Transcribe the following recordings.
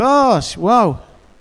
Gosh, wow.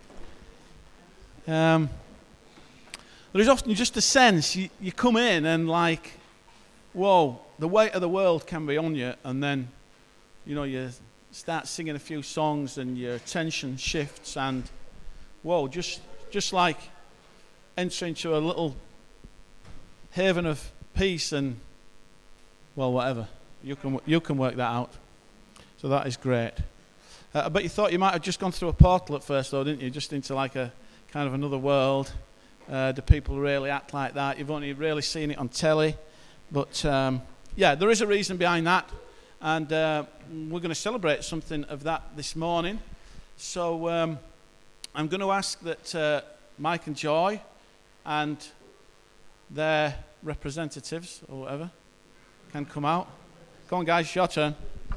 There is often just a sense, you come in and like, whoa, the weight of the world can be on you, and then, you start singing a few songs and your attention shifts, and whoa, just like entering into a little haven of peace, and well, whatever. You can work that out. So that is great. But you thought you might have just gone through a portal at first, though, didn't you? Just into like a kind of another world. Do people really act like that? You've only really seen it on telly. But, yeah, there is a reason behind that. And we're going to celebrate something of that this morning. So I'm going to ask that Mike and Joy and their representatives, or whatever, can come out. Come on, guys, your turn.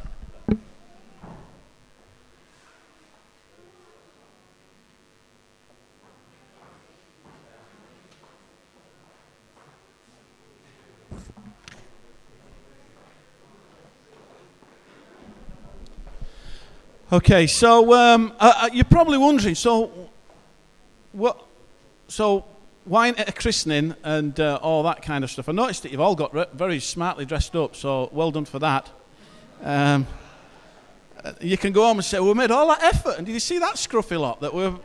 Okay, so you're probably wondering, so why ain't it a christening and all that kind of stuff? I noticed that you've all got very smartly dressed up, so well done for that. You can go home and say, we made all that effort, and did you see that scruffy lot that were...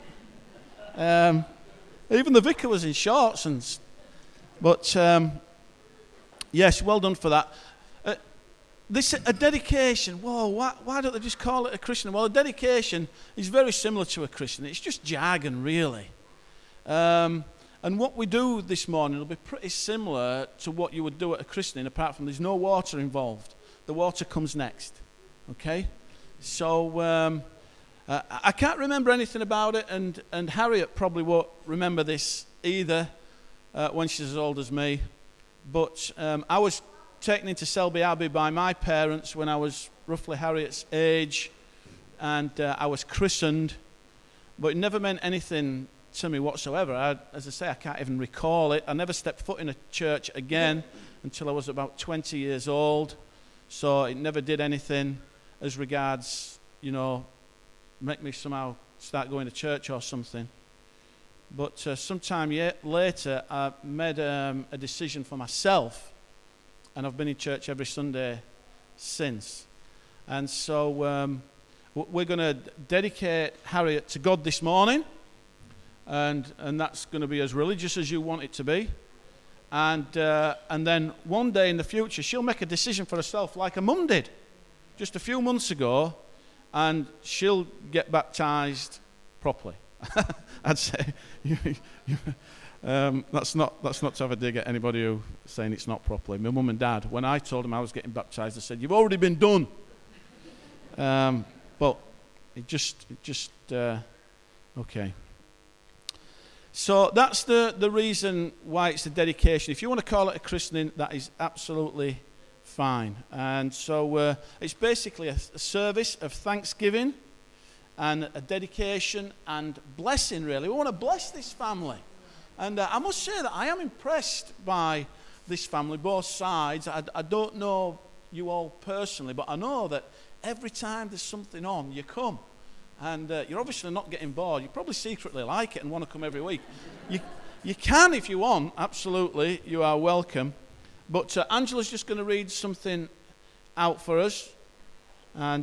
even the vicar was in shorts, but yes, well done for that. A dedication, whoa, why don't they just call it a christening? Well, a dedication is very similar to a christening. It's just jargon, really. And what we do this morning will be pretty similar to what you would do at a christening, apart from there's no water involved. The water comes next, okay? So I can't remember anything about it, and Harriet probably won't remember this either when she's as old as me. But I was taken into Selby Abbey by my parents when I was roughly Harriet's age, and I was christened, but it never meant anything to me whatsoever. As I say, I can't even recall it. I never stepped foot in a church again until I was about 20 years old, so it never did anything as regards, make me somehow start going to church or something. But sometime later, I made a decision for myself, and I've been in church every Sunday since. And so we're going to dedicate Harriet to God this morning, and that's going to be as religious as you want it to be. And then one day in the future, she'll make a decision for herself like her mum did just a few months ago, and she'll get baptized properly. I'd say that's not to have a dig at anybody who's saying it's not properly. My mum and dad, when I told them I was getting baptized, they said, "You've already been done." But it just okay. So that's the reason why it's a dedication. If you want to call it a christening, that is absolutely fine. And so it's basically a service of thanksgiving and a dedication and blessing, really. We want to bless this family. And I must say that I am impressed by this family, both sides. I don't know you all personally, but I know that every time there's something on, you come. And you're obviously not getting bored. You probably secretly like it and want to come every week. You can if you want, absolutely. You are welcome. But Angela's just going to read something out for us. And,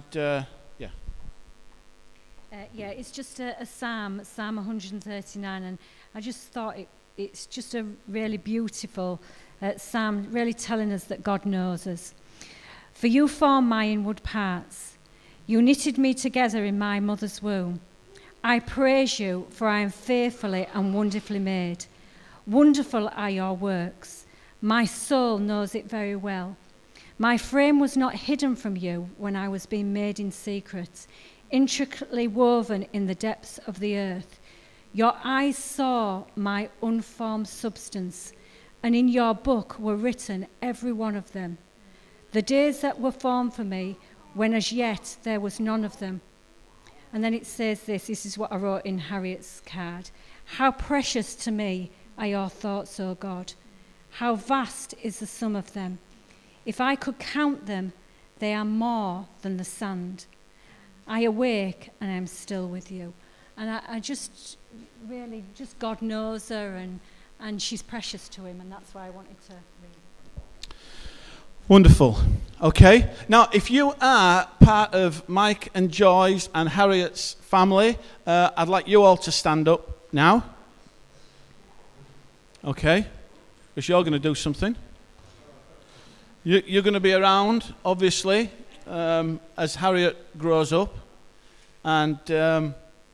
yeah, it's just a psalm, Psalm 139, and I just thought it's just a really beautiful psalm, really telling us that God knows us. For you formed my inward parts. You knitted me together in my mother's womb. I praise you, for I am fearfully and wonderfully made. Wonderful are your works. My soul knows it very well. My frame was not hidden from you when I was being made in secret, intricately woven in the depths of the earth. Your eyes saw my unformed substance, and in your book were written, every one of them. The days that were formed for me, when as yet there was none of them. And then it says this is what I wrote in Harriet's card. How precious to me are your thoughts, O God. How vast is the sum of them. If I could count them, they are more than the sand. I awake and I'm still with you. And I just really, just God knows her, and she's precious to him, and that's why I wanted to read. Wonderful. Okay. Now, if you are part of Mike and Joy's and Harriet's family, I'd like you all to stand up now. Okay. Because you're going to do something. You're going to be around, obviously, as Harriet grows up. And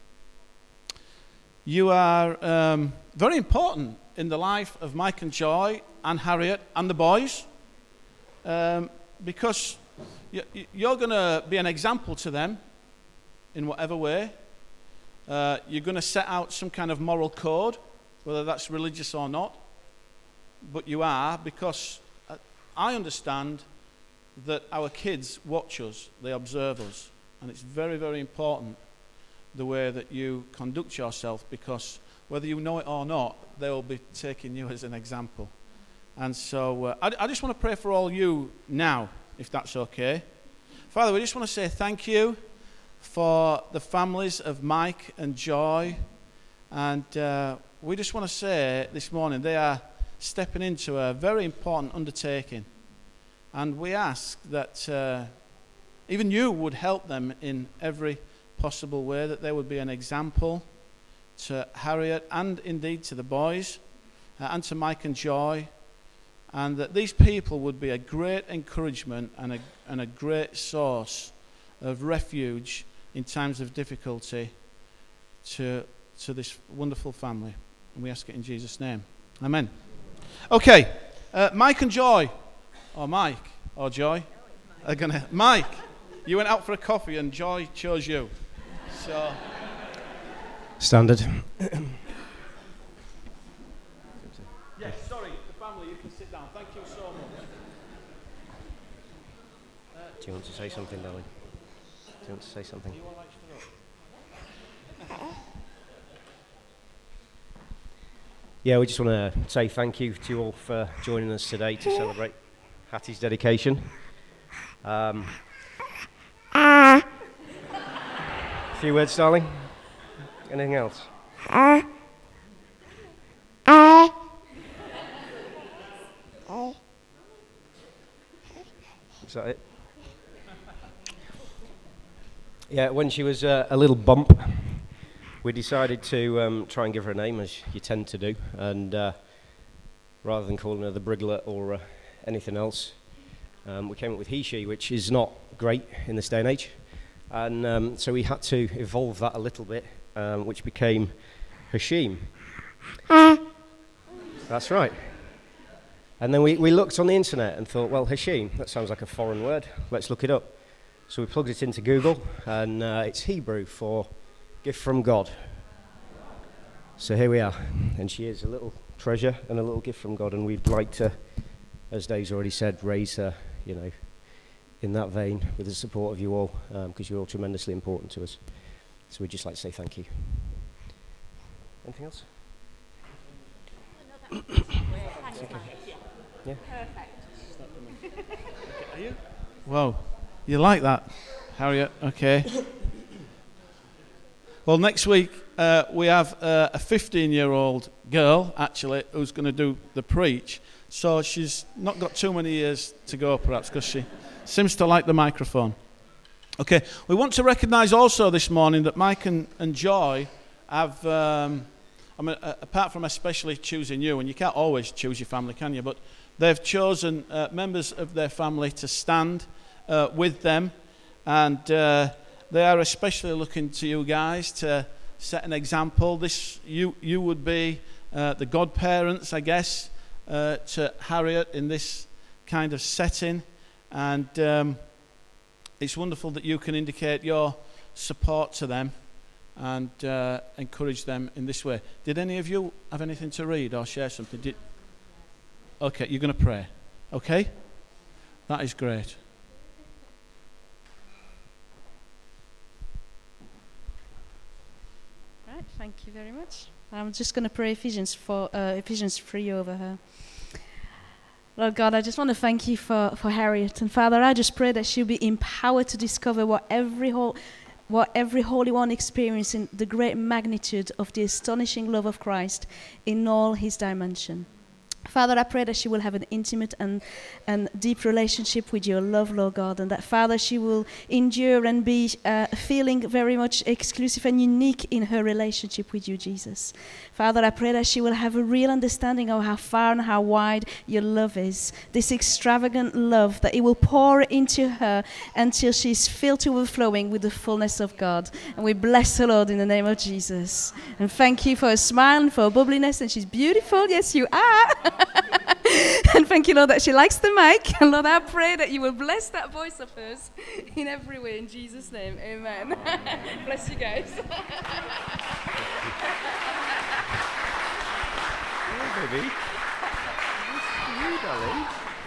you are very important in the life of Mike and Joy and Harriet and the boys. Because you're going to be an example to them in whatever way. You're going to set out some kind of moral code, whether that's religious or not. But you are, because I understand that our kids watch us, they observe us. And it's very, very important the way that you conduct yourself, because whether you know it or not, they will be taking you as an example. And so I just want to pray for all you now, if that's okay. Father, we just want to say thank you for the families of Mike and Joy. And we just want to say this morning they are stepping into a very important undertaking. And we ask that even you would help them in every possible way, that they would be an example to Harriet and indeed to the boys and to Mike and Joy. And that these people would be a great encouragement and a great source of refuge in times of difficulty to this wonderful family. And we ask it in Jesus' name. Amen. Okay, Mike and Joy, or Mike or Joy, are gonna. Mike, you went out for a coffee and Joy chose you. So standard. Yes, sorry, the family, you can sit down. Thank you so much. Do you want to say something, darling? Do you want to say something? Yeah, we just want to say thank you to you all for joining us today to celebrate Hattie's dedication. A few words, darling? Anything else? Is that it? Yeah, when she was a little bump, we decided to try and give her a name, as you tend to do, and rather than calling her the Briglet or anything else, we came up with he, she, which is not great in this day and age, and so we had to evolve that a little bit, which became Hashim. That's right. And then we looked on the internet and thought, well, Hashim, that sounds like a foreign word, let's look it up. So we plugged it into Google, and it's Hebrew for gift from God. So here we are, and she is a little treasure and a little gift from God, and we'd like to, as Dave's already said, raise her, in that vein with the support of you all, because you're all tremendously important to us. So we'd just like to say thank you. Anything else? Yeah. Perfect. Are you? Whoa, you like that, Harriet? Okay. Well, next week we have a 15-year-old girl, actually, who's going to do the preach. So she's not got too many years to go, perhaps, because she seems to like the microphone. Okay, we want to recognise also this morning that Mike and Joy have, apart from especially choosing you, and you can't always choose your family, can you? But they've chosen members of their family to stand with them, and they are especially looking to you guys to set an example. You would be the godparents, I guess, to Harriet in this kind of setting, and it's wonderful that you can indicate your support to them and encourage them in this way. Did any of you have anything to read or share something? Okay, you're going to pray. Okay? That is great. Right, thank you very much. I'm just going to pray Ephesians 3 over her. Lord God, I just want to thank you for Harriet. And Father, I just pray that she'll be empowered to discover what every what every Holy One experienced in the great magnitude of the astonishing love of Christ in all his dimension. Father, I pray that she will have an intimate and deep relationship with your love, Lord God, and that, Father, she will endure and be feeling very much exclusive and unique in her relationship with you, Jesus. Father, I pray that she will have a real understanding of how far and how wide your love is, this extravagant love, that it will pour into her until she's filled to overflowing with the fullness of God. And we bless her, Lord, in the name of Jesus. And thank you for her smile and for her bubbliness, and she's beautiful. Yes, you are. And thank you, Lord, that she likes the mic. And Lord, I pray that you will bless that voice of hers in every way. In Jesus' name, amen. Bless you guys. Hey, baby. You, darling.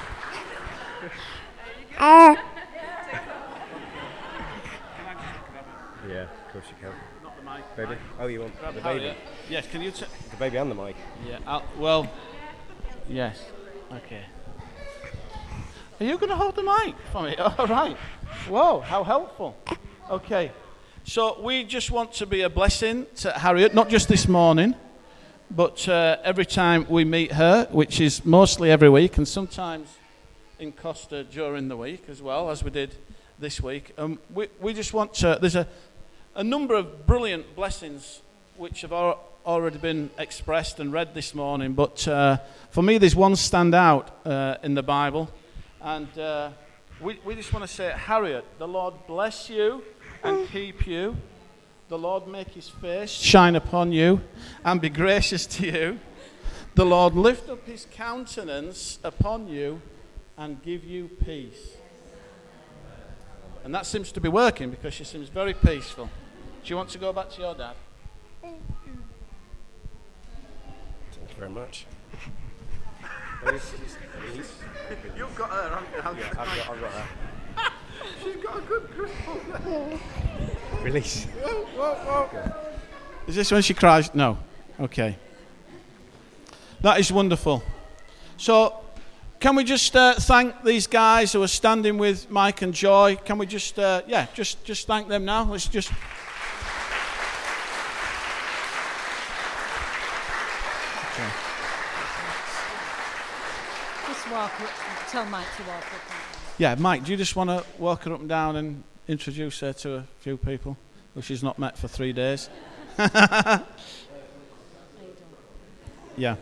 Yeah, of course you can. Not the mic. Baby? Oh, you want Grab the Harriet. baby? Yes, can you... The baby and the mic? Yeah, well... Yes. Okay. Are you going to hold the mic for me? All right. Whoa, how helpful. Okay. So we just want to be a blessing to Harriet, not just this morning, but every time we meet her, which is mostly every week, and sometimes in Costa during the week as well, as we did this week. We just want to... There's a number of brilliant blessings which have already been expressed and read this morning, but for me there's one stand out in the Bible, and we just want to say, Harriet, the Lord bless you and keep you. The Lord make his face shine upon you and be gracious to you. The Lord lift up his countenance upon you and give you peace. And that seems to be working, because she seems very peaceful. Do you want to go back to your dad? Thank you very much. You've got her, haven't you? Yeah, I've got her. She's got a good grip on her. Release. Whoa. Is this when she cries? No. Okay. That is wonderful. So, can we just thank these guys who are standing with Mike and Joy? Can we just, just thank them now? Let's just... Okay. Just tell Mike to walk up. Yeah, Mike, do you just want to walk her up and down and introduce her to a few people who she's not met for 3 days? Yeah.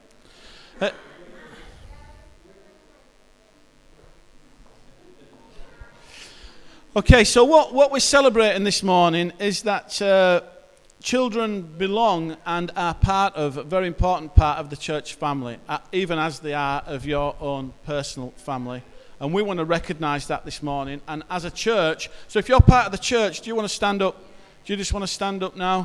Okay, so what we're celebrating this morning is that children belong and are part of, a very important part of the church family, even as they are of your own personal family. And we want to recognise that this morning. And as a church, so if you're part of the church, do you want to stand up? Do you just want to stand up now?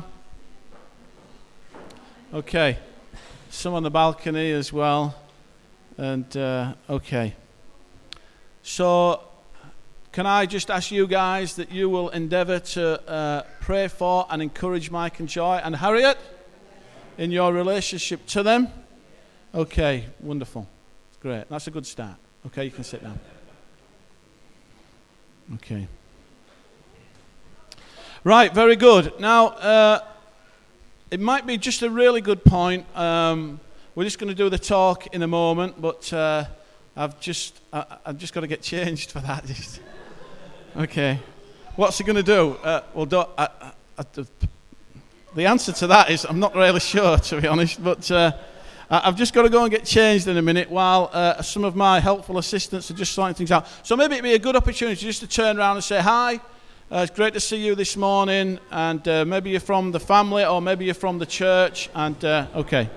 Okay. Some on the balcony as well. And, okay. So, can I just ask you guys that you will endeavour to pray for and encourage Mike and Joy and Harriet in your relationship to them? Okay, wonderful. Great. That's a good start. Okay, you can sit down. Okay. Right, very good. Now, it might be just a really good point. We're just going to do the talk in a moment, but I've just got to get changed for that. Okay. What's he going to do? The answer to that is I'm not really sure, to be honest, but I've just got to go and get changed in a minute while some of my helpful assistants are just sorting things out. So maybe it'd be a good opportunity just to turn around and say hi. It's great to see you this morning, and maybe you're from the family or maybe you're from the church, and okay.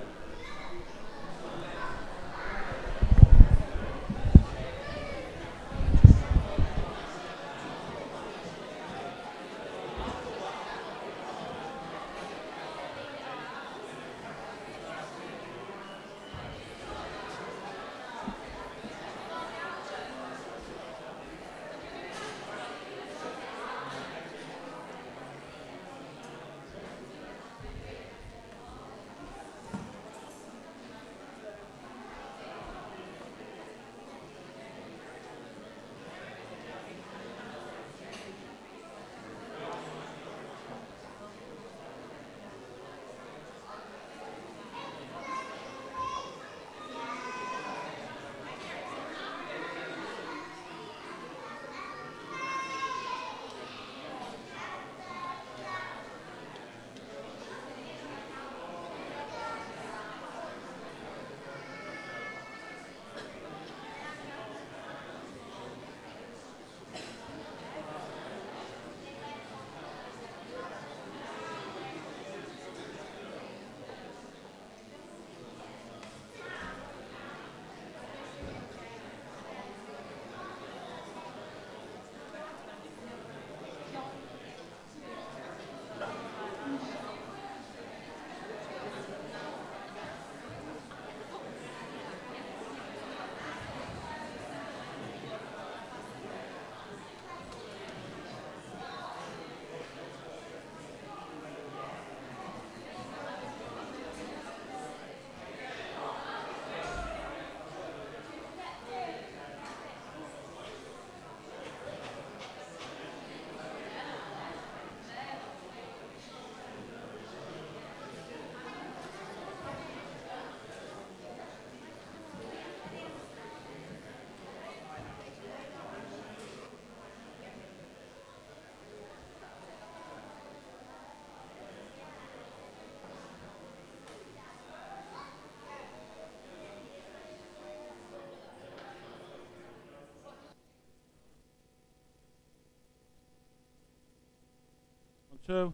2.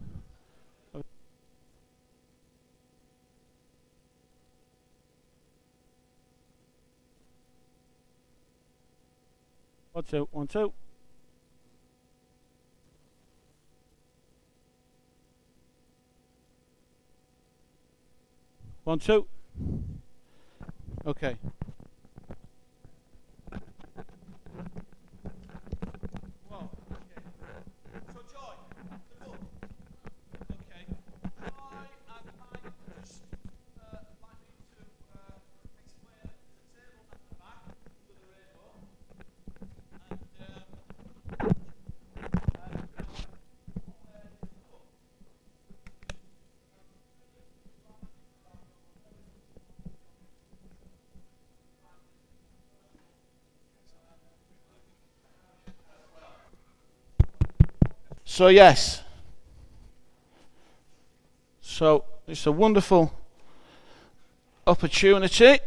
One, two, 1, 2. One, two. Okay. Well, okay. So Joy, the book. Okay. Joy and Mike just like me to explain the table at the back with the rainbow. So yes, so it's a wonderful opportunity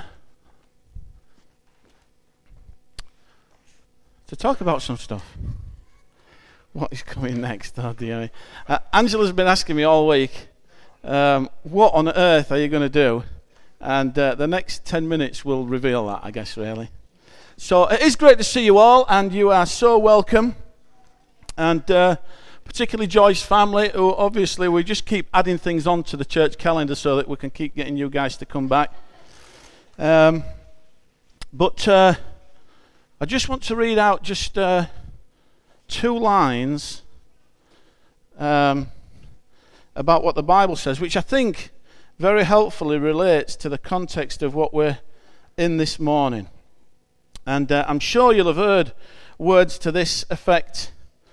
to talk about some stuff. What is coming next? Oh dear. Angela's been asking me all week, what on earth are you going to do? And the next 10 minutes will reveal that, I guess, really. So it is great to see you all, and you are so welcome. And particularly Joy's family, who obviously we just keep adding things on to the church calendar so that we can keep getting you guys to come back. But I just want to read out just 2 lines about what the Bible says, which I think very helpfully relates to the context of what we're in this morning. And I'm sure you'll have heard words to this effect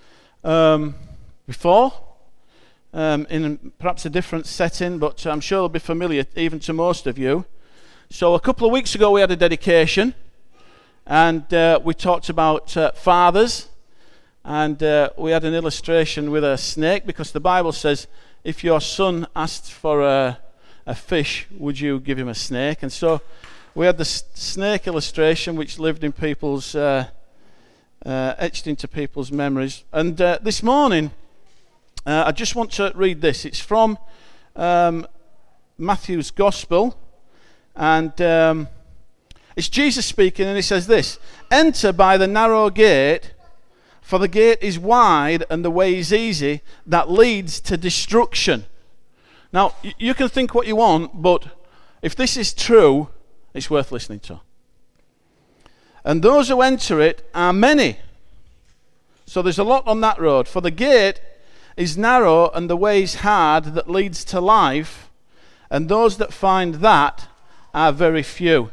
before, in perhaps a different setting, but I'm sure they'll be familiar even to most of you. So a couple of weeks ago we had a dedication, and we talked about fathers, and we had an illustration with a snake, because the Bible says if your son asked for a fish, would you give him a snake? And so we had the snake illustration, which lived in people's etched into people's memories. And this morning, I just want to read this. It's from Matthew's Gospel, and it's Jesus speaking, and he says this: "Enter by the narrow gate, for the gate is wide and the way is easy that leads to destruction." Now, you can think what you want, but if this is true, it's worth listening to. "And those who enter it are many." So there's a lot on that road. "For the gate is narrow and the way is hard that leads to life, and those that find that are very few."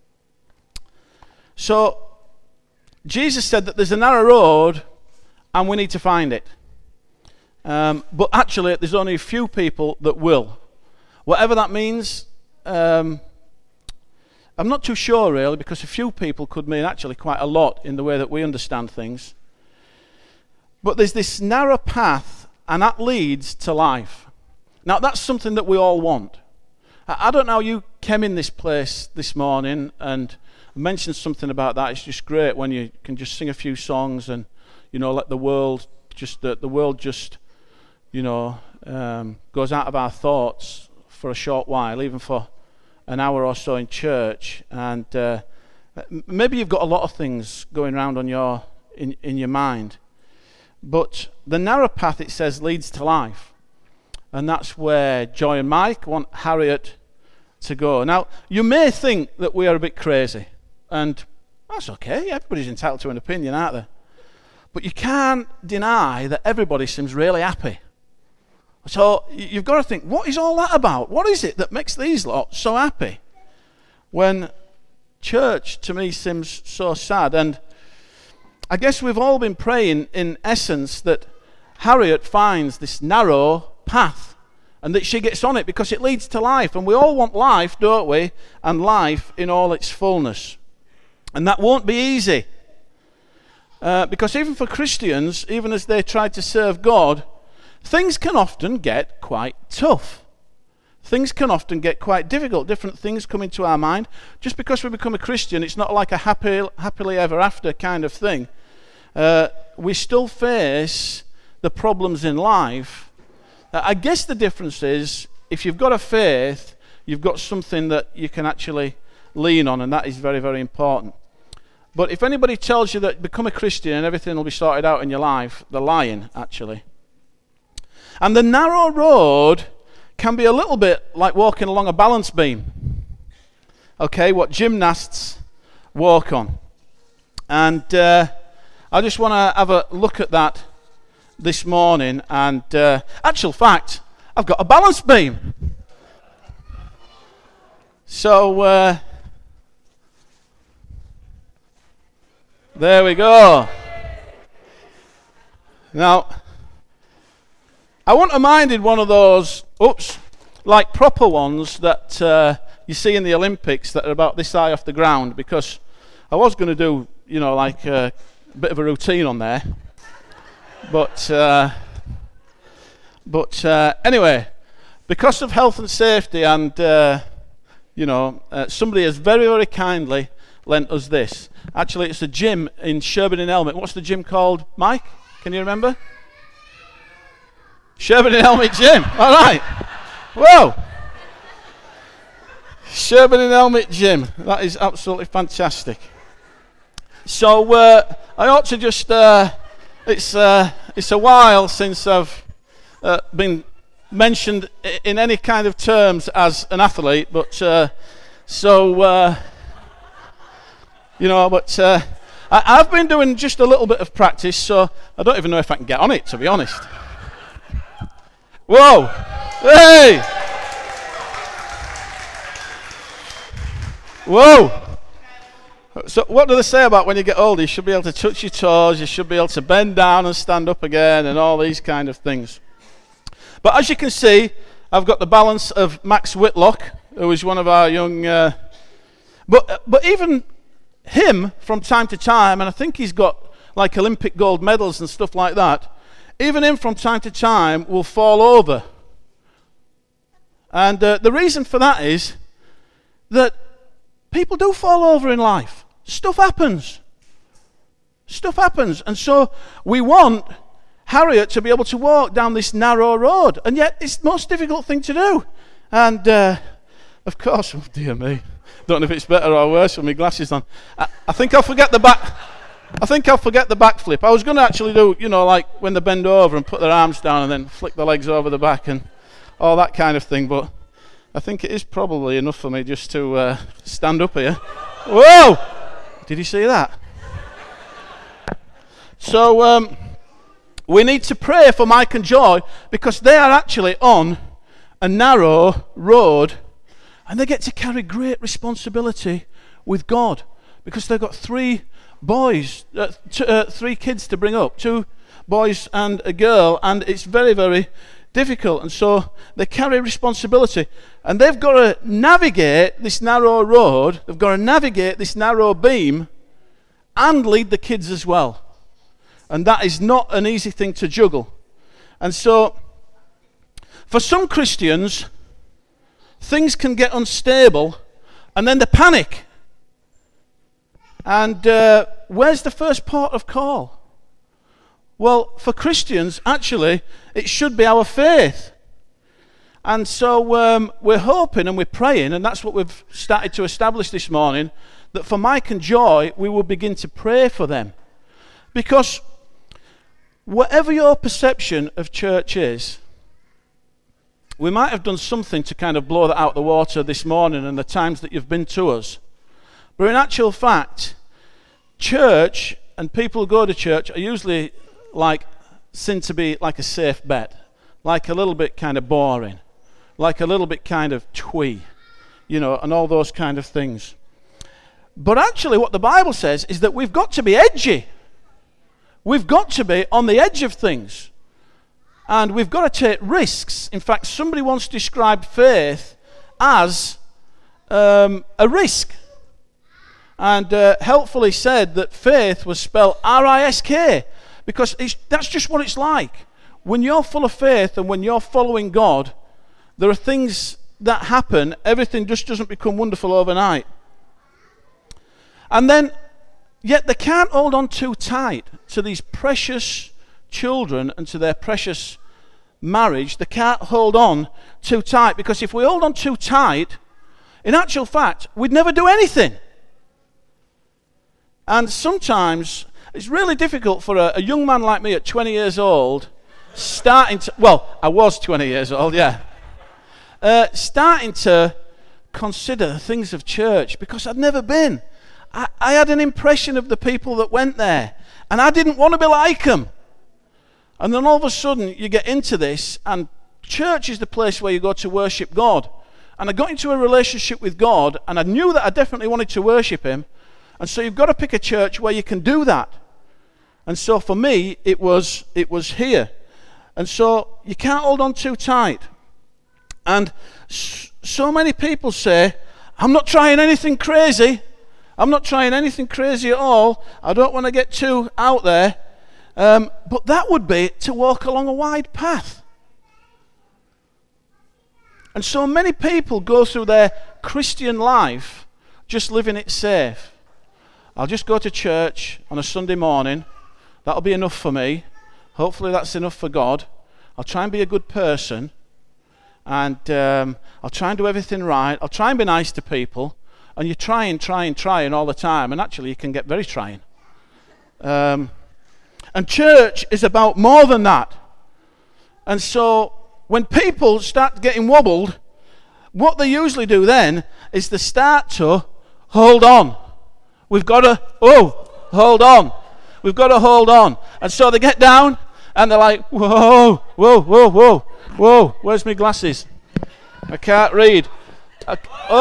So Jesus said that there's a narrow road and we need to find it. But actually there's only a few people that will. Whatever that means, I'm not too sure really, because a few people could mean actually quite a lot in the way that we understand things. But there's this narrow path, and that leads to life. Now that's something that we all want. I don't know how you came in this place this morning and mentioned something about that. It's just great when you can just sing a few songs and, you know, let the world just, you know, goes out of our thoughts for a short while, even for an hour or so in church. And maybe you've got a lot of things going around on in your mind. But the narrow path, it says, leads to life. And that's where Joy and Mike want Harriet to go. Now, you may think that we are a bit crazy. And that's okay. Everybody's entitled to an opinion, aren't they? But you can't deny that everybody seems really happy. So you've got to think, what is all that about? What is it that makes these lot so happy? When church, to me, seems so sad. And I guess we've all been praying, in essence, that Harriet finds this narrow path and that she gets on it, because it leads to life. And we all want life, don't we? And life in all its fullness. And that won't be easy. Because even for Christians, even as they try to serve God, things can often get quite tough. Things can often get quite difficult. Different things come into our mind. Just because we become a Christian, it's not like a happily ever after kind of thing. We still face the problems in life I guess the difference is, if you've got a faith, you've got something that you can actually lean on, and that is very, very important. But if anybody tells you that become a Christian and everything will be sorted out in your life, they're lying, actually. And the narrow road can be a little bit like walking along a balance beam. Okay, what gymnasts walk on. And I just want to have a look at that this morning. And actual fact, I've got a balance beam. So there we go. Now, I wouldn't have minded one of those, like proper ones that you see in the Olympics that are about this high off the ground, because I was going to do, like a bit of a routine on there. But anyway, because of health and safety, and somebody has very, very kindly lent us this. Actually, it's a gym in Sherburn-in-Elmet. What's the gym called, Mike? Can you remember? Sherburn-in-Elmet Gym. All right. Whoa. Sherburn-in-Elmet Gym. That is absolutely fantastic. So I ought to just. It's a while since I've been mentioned in any kind of terms as an athlete, but I've been doing just a little bit of practice, so I don't even know if I can get on it, to be honest. Whoa! Hey! Whoa! So what do they say about when you get older? You should be able to touch your toes, you should be able to bend down and stand up again, and all these kind of things. But as you can see, I've got the balance of Max Whitlock, who is one of our young... But even him, from time to time, and I think he's got like Olympic gold medals and stuff like that, even him from time to time will fall over. And the reason for that is that people do fall over in life. Stuff happens. Stuff happens. And so we want Harriet to be able to walk down this narrow road. And yet it's the most difficult thing to do. And of course, oh dear me. Don't know if it's better or worse with my glasses on. I think I'll forget the backflip. I was going to actually do, like when they bend over and put their arms down and then flick the legs over the back and all that kind of thing. But I think it is probably enough for me just to stand up here. Whoa! Did you see that? So we need to pray for Mike and Joy, because they are actually on a narrow road, and they get to carry great responsibility with God, because they've got three kids to bring up, 2 boys and a girl, and it's very, very difficult. And so they carry responsibility, and they've got to navigate this narrow road, they've got to navigate this narrow beam and lead the kids as well. And that is not an easy thing to juggle. And so for some Christians, things can get unstable and then they panic. And where's the first port of call? Well, for Christians, actually, it should be our faith. And so we're hoping and we're praying, and that's what we've started to establish this morning, that for Mike and Joy, we will begin to pray for them. Because whatever your perception of church is, we might have done something to kind of blow that out the water this morning and the times that you've been to us. But in actual fact, church and people who go to church are usually seen to be like a safe bet, like a little bit kind of boring, like a little bit kind of twee, and all those kind of things. But actually what the Bible says is that we've got to be edgy. We've got to be on the edge of things. And we've got to take risks. In fact, somebody once described faith as a risk. And helpfully said that faith was spelled R-I-S-K, because that's just what it's like. When you're full of faith and when you're following God, there are things that happen. Everything just doesn't become wonderful overnight. And then, yet they can't hold on too tight to these precious children and to their precious marriage, they can't hold on too tight, because if we hold on too tight, in actual fact, we'd never do anything. And sometimes it's really difficult for a young man like me at 20 years old, I was 20 years old, yeah, starting to consider the things of church, because I'd never been. I had an impression of the people that went there, and I didn't want to be like them. And then all of a sudden you get into this, and church is the place where you go to worship God. And I got into a relationship with God, and I knew that I definitely wanted to worship him. And so you've got to pick a church where you can do that. And so for me, it was here. And so you can't hold on too tight. And so many people say, I'm not trying anything crazy. I'm not trying anything crazy at all. I don't want to get too out there. But that would be to walk along a wide path. And so many people go through their Christian life just living it safe. I'll just go to church on a Sunday morning. That'll be enough for me. Hopefully that's enough for God. I'll try and be a good person. And I'll try and do everything right. I'll try and be nice to people. And you're trying all the time. And actually you can get very trying. And church is about more than that. And so when people start getting wobbled, what they usually do then is they start to hold on. We've got to, hold on. We've got to hold on. And so they get down and they're like, whoa, where's my glasses? I can't read. I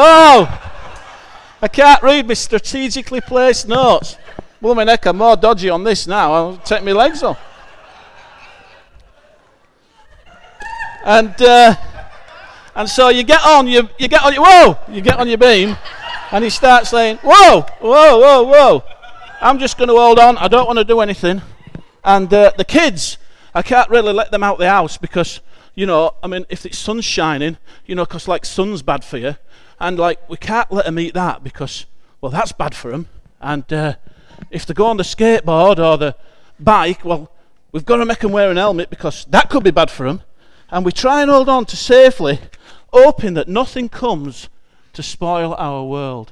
can't read my strategically placed notes. Well, my neck, I'm more dodgy on this now. I'll take my legs off. And so you get on your beam, and you start saying, whoa. I'm just going to hold on. I don't want to do anything. And the kids, I can't really let them out the house because, if it's sun's shining, because like sun's bad for you, and like we can't let them eat that because, well, that's bad for them. And if they go on the skateboard or the bike, well, we've got to make them wear an helmet because that could be bad for them. And we try and hold on to safely, hoping that nothing comes to spoil our world.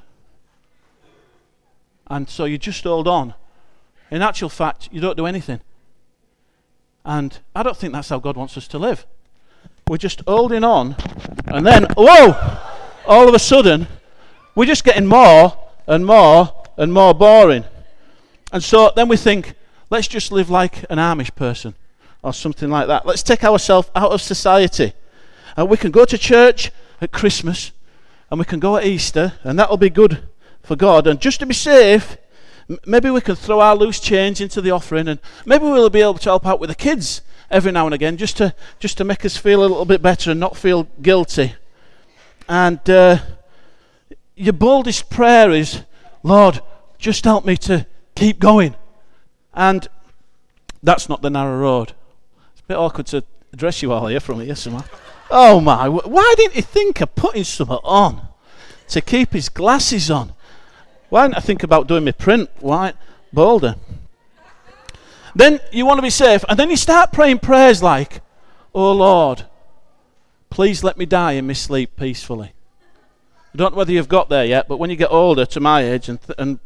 And so you just hold on. In actual fact, you don't do anything. And I don't think that's how God wants us to live. We're just holding on, and then, all of a sudden, we're just getting more and more and more boring. And so then we think, let's just live like an Amish person or something like that. Let's take ourselves out of society. And we can go to church at Christmas, and we can go at Easter, and that'll be good for God. And just to be safe, maybe we can throw our loose change into the offering, and maybe we'll be able to help out with the kids every now and again, just to make us feel a little bit better and not feel guilty. And your boldest prayer is, Lord, just help me to keep going. And that's not the narrow road. It's a bit awkward to address you all here from here somewhere. Oh my, why didn't he think of putting something on to keep his glasses on? Why didn't I think about doing my print white bolder? Then you want to be safe, and then you start praying prayers like, oh Lord, please let me die in my sleep peacefully. I don't know whether you've got there yet, but when you get older, to my age, and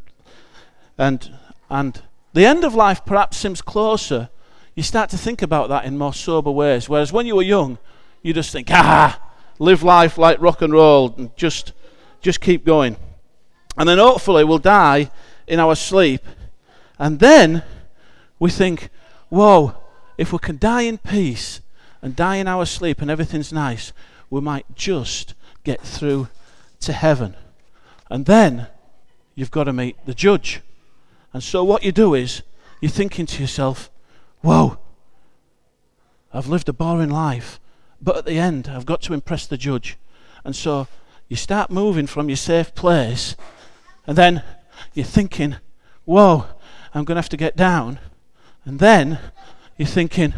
the end of life perhaps seems closer, you start to think about that in more sober ways. Whereas when you were young, you just think, live life like rock and roll, and just keep going. And then hopefully we'll die in our sleep. And then we think, whoa, if we can die in peace and die in our sleep and everything's nice, we might just get through to heaven. And then you've got to meet the judge. And so what you do is, you're thinking to yourself, whoa, I've lived a boring life, but at the end I've got to impress the judge. And so you start moving from your safe place, and then you're thinking, whoa, I'm going to have to get down. And then you're thinking,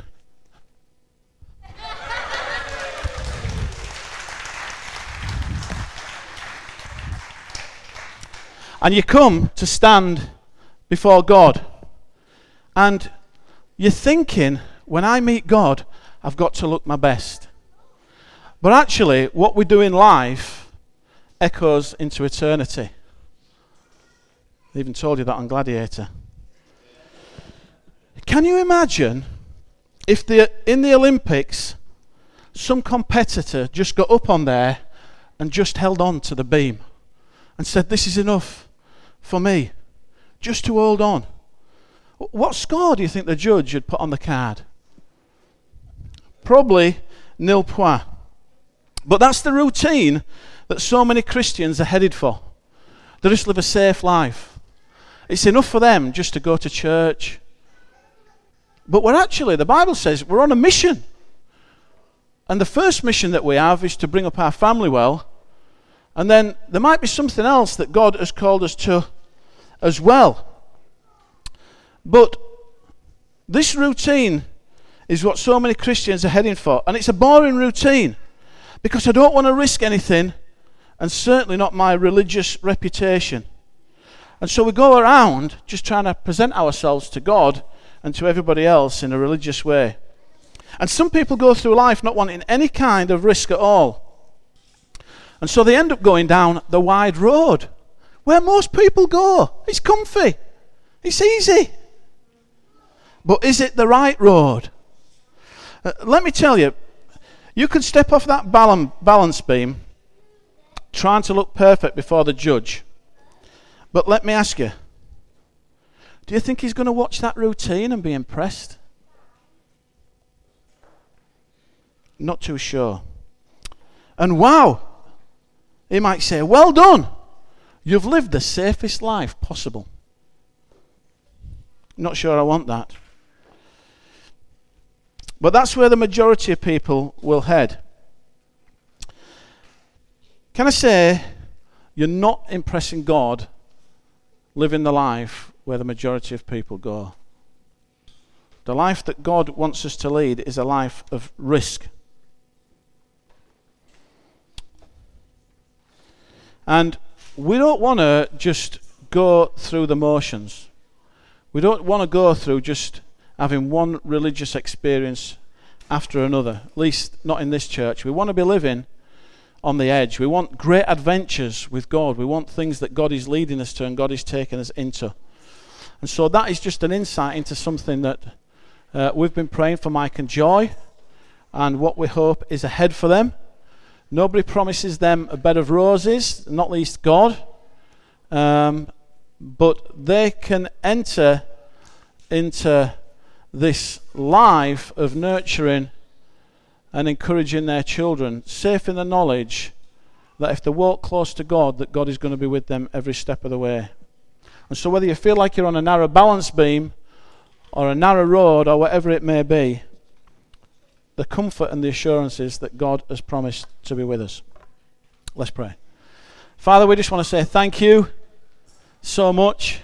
and you come to stand before God. And you're thinking, when I meet God, I've got to look my best. But actually, what we do in life echoes into eternity. I even told you that on Gladiator. Can you imagine if in the Olympics some competitor just got up on there and just held on to the beam and said, this is enough for me, just to hold on? What score do you think the judge had put on the card? Probably nil point. But that's the routine that so many Christians are headed for. They just live a safe life. It's enough for them just to go to church. But we're actually, the Bible says, we're on a mission. And the first mission that we have is to bring up our family well. And then there might be something else that God has called us to as well. But this routine is what so many Christians are heading for. And it's a boring routine because I don't want to risk anything, and certainly not my religious reputation. And so we go around just trying to present ourselves to God and to everybody else in a religious way. And some people go through life not wanting any kind of risk at all. And so they end up going down the wide road where most people go. It's comfy. It's easy. But is it the right road? Let me tell you, you can step off that balance beam trying to look perfect before the judge. But let me ask you, do you think he's going to watch that routine and be impressed? Not too sure. And wow, he might say, well done, you've lived the safest life possible. Not sure I want that. But that's where the majority of people will head. Can I say, you're not impressing God living the life where the majority of people go. The life that God wants us to lead is a life of risk. And we don't want to just go through the motions. We don't want to go through just having one religious experience after another, at least not in this church. We want to be living on the edge. We want great adventures with God. We want things that God is leading us to and God is taking us into. And so that is just an insight into something that we've been praying for Mike and Joy, and what we hope is ahead for them. Nobody promises them a bed of roses, not least God, but they can enter into this life of nurturing and encouraging their children, safe in the knowledge that if they walk close to God, that God is going to be with them every step of the way. And so whether you feel like you're on a narrow balance beam or a narrow road or whatever it may be, the comfort and the assurances that God has promised to be with us. Let's pray. Father, we just want to say thank you so much.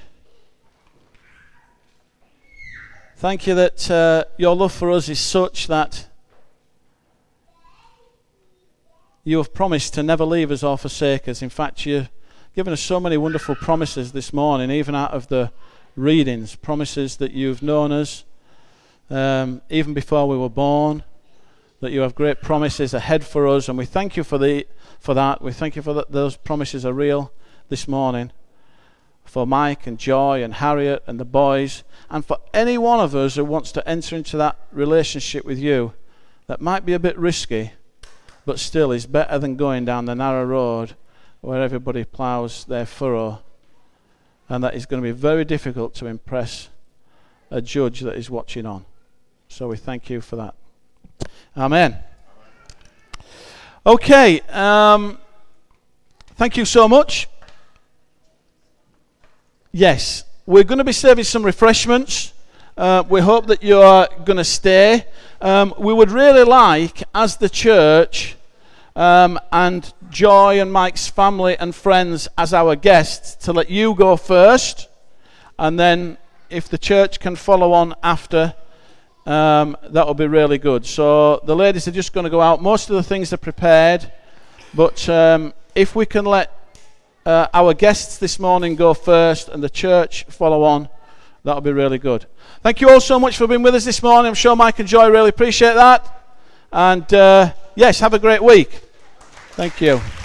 Thank you that your love for us is such that you have promised to never leave us or forsake us. In fact, you've given us so many wonderful promises this morning, even out of the readings, promises that you've known us even before we were born, that you have great promises ahead for us, and we thank you for that. We thank you for that those promises are real this morning for Mike and Joy and Harriet and the boys, and for any one of us who wants to enter into that relationship with you that might be a bit risky, but still is better than going down the narrow road where everybody ploughs their furrow, and that is going to be very difficult to impress a judge that is watching on. So we thank you for that. Amen. Okay, thank you so much. Yes, we're going to be serving some refreshments. We hope that you are going to stay. We would really like, as the church, and Joy and Mike's family and friends as our guests, to let you go first, and then if the church can follow on after, that will be really good. So the ladies are just going to go out. Most of the things are prepared, but if we can let our guests this morning go first and the church follow on, that will be really good. Thank you all so much for being with us this morning. I'm sure Mike and Joy really appreciate that. And yes, have a great week. Thank you.